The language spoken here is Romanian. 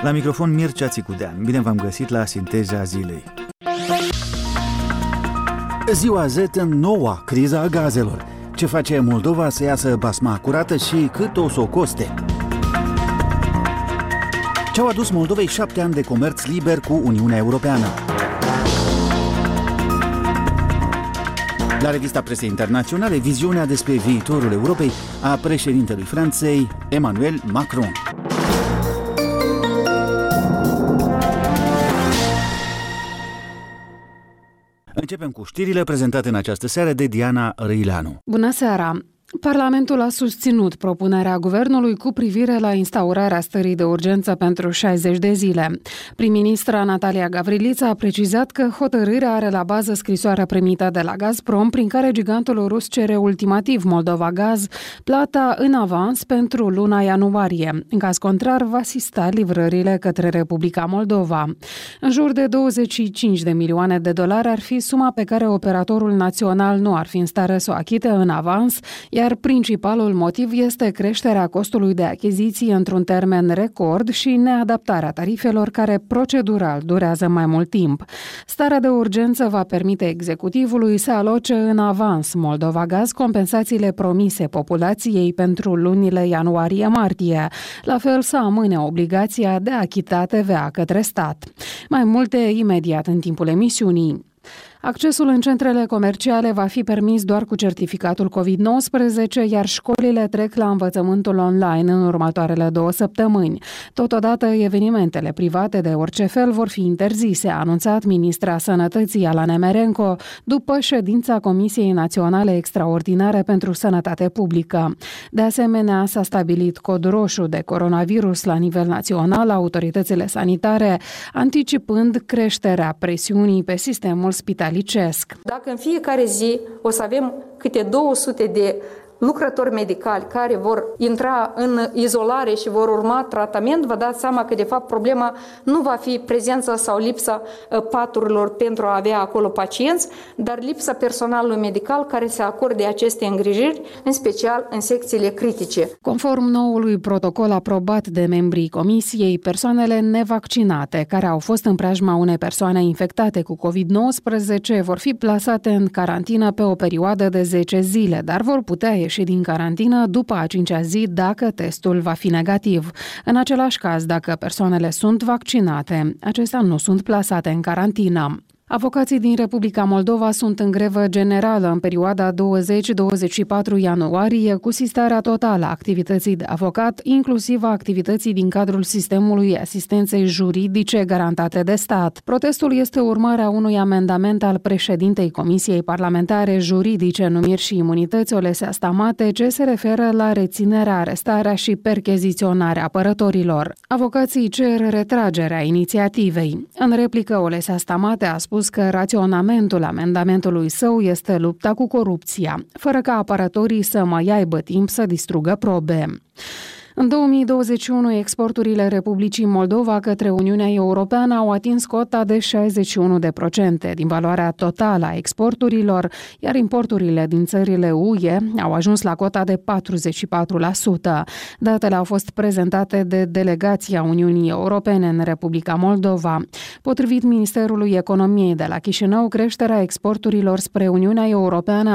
La microfon Mircea Țicudean. Bine v-am găsit la Sinteza Zilei. Ziua Z în noua criza a gazelor. Ce face Moldova să iasă basma curată și cât o să o coste? Ce-au adus Moldovei 7 ani de comerț liber cu Uniunea Europeană? La revista presei internaționale, viziunea despre viitorul Europei a președintelui Franței, Emmanuel Macron. Începem cu știrile prezentate în această seară de Diana Răileanu. Bună seara! Parlamentul a susținut propunerea guvernului cu privire la instaurarea stării de urgență pentru 60 de zile. Prim-ministra Natalia Gavrilița a precizat că hotărârea are la bază scrisoarea primită de la Gazprom, prin care gigantul rus cere ultimativ Moldova Gaz plata în avans pentru luna ianuarie. În caz contrar, va asista livrările către Republica Moldova. În jur de 25 de milioane de dolari ar fi suma pe care operatorul național nu ar fi în stare să o achite în avans, iar principalul motiv este creșterea costului de achiziție într-un termen record și neadaptarea tarifelor care procedural durează mai mult timp. Starea de urgență va permite executivului să aloce în avans Moldova Gaz compensațiile promise populației pentru lunile ianuarie-martie, la fel să amâne obligația de a achita TVA către stat. Mai multe imediat în timpul emisiunii. Accesul în centrele comerciale va fi permis doar cu certificatul COVID-19, iar școlile trec la învățământul online în următoarele 2 săptămâni. Totodată, evenimentele private de orice fel vor fi interzise, a anunțat ministra Sănătății Ala Nemerenko după ședința Comisiei Naționale Extraordinare pentru Sănătate Publică. De asemenea, s-a stabilit cod roșu de coronavirus la nivel național, autoritățile sanitare anticipând creșterea presiunii pe sistemul spitalicesc. Dacă în fiecare zi o să avem câte 200 de lucrători medicali care vor intra în izolare și vor urma tratament, vă dați seama că de fapt problema nu va fi prezența sau lipsa paturilor pentru a avea acolo pacienți, dar lipsa personalului medical care se acorde aceste îngrijiri, în special în secțiile critice. Conform noului protocol aprobat de membrii comisiei, persoanele nevaccinate care au fost în preajma unei persoane infectate cu COVID-19 vor fi plasate în carantină pe o perioadă de 10 zile, dar vor putea ieși din carantină după a 5-a zi dacă testul va fi negativ. În același caz, dacă persoanele sunt vaccinate, acestea nu sunt plasate în carantină. Avocații din Republica Moldova sunt în grevă generală în perioada 20-24 ianuarie, cu sistarea totală a activității de avocat, inclusiv a activității din cadrul sistemului asistenței juridice garantate de stat. Protestul este urmarea unui amendament al președintei Comisiei Parlamentare Juridice, Numiri și Imunități, Olesea Stamate, ce se referă la reținerea, arestarea și percheziționarea apărătorilor. Avocații cer retragerea inițiativei. În replică, Olesea Stamate a spus că raționamentul amendamentului său este lupta cu corupția, fără ca apărătorii să mai aibă timp să distrugă probe. În 2021, exporturile Republicii Moldova către Uniunea Europeană au atins cota de 61% din valoarea totală a exporturilor, iar importurile din țările UE au ajuns la cota de 44%. Datele au fost prezentate de delegația Uniunii Europene în Republica Moldova. Potrivit Ministerului Economiei de la Chișinău, creșterea exporturilor spre Uniunea Europeană